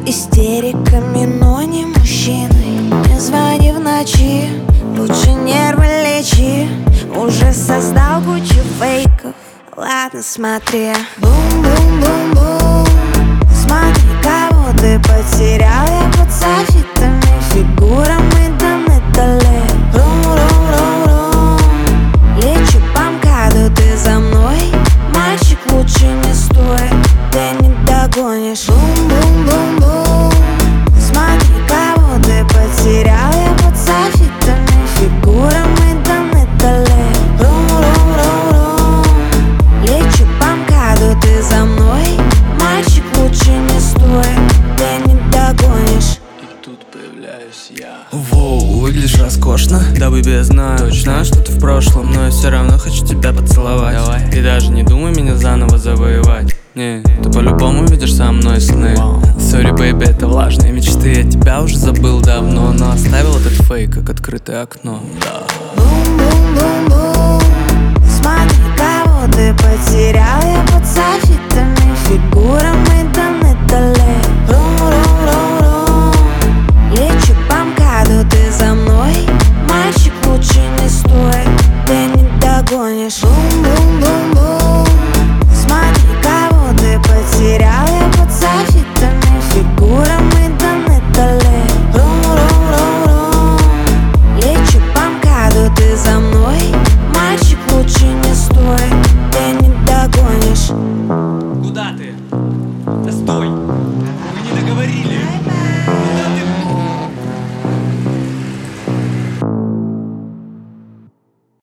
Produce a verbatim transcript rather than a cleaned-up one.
истериками, но не мужчиной. Не звони в ночи, лучше нервы лечи. Уже создал кучу фейков. Ладно, смотри. Бум-бум-бум-бум. Смотри, кого ты потерял. Я под софитами, фигурами до металле. Рум-рум-рум-рум. Лечу по МКАДу, ты за мной. Мальчик, лучше не стой, ты не догонишь. Бум-бум-бум-бум. Смотри, кого ты потерял. Я под софитами, фигурами до металле. Рум-рум-рум-рум. Лечу по МКАДу, ты за мной. Мальчик, лучше не стой, ты не догонишь. И тут появляюсь я. Воу, выглядишь роскошно. Да, бэби, я знаю, точно, что ты в прошлом, но я все равно хочу тебя поцеловать. Давай. И даже не думай меня заново завоевать. Не, ты по-любому видишь со мной сны. Сори, бэйби, это влажные мечты. Я тебя уже забыл давно, но оставил этот фейк, как открытое окно. Да. Бум-бум-бум-бум. Смотри, кого ты потерял. Я под софитами, фигурами до металле. Рум-рум-рум-рум. Лечу по МКАДу, ты за мной. Мальчик, лучше не стой, ты не догонишь. Бум-бум-бум-бум. Смотри, кого ты потерял. Я под софитами, фигурами до металле. Рум-рум-рум-рум. Лечу по МКАДу, ты за мной. Мальчик, лучше не стой, ты не догонишь. Куда ты? Да стой! Мы не договорили.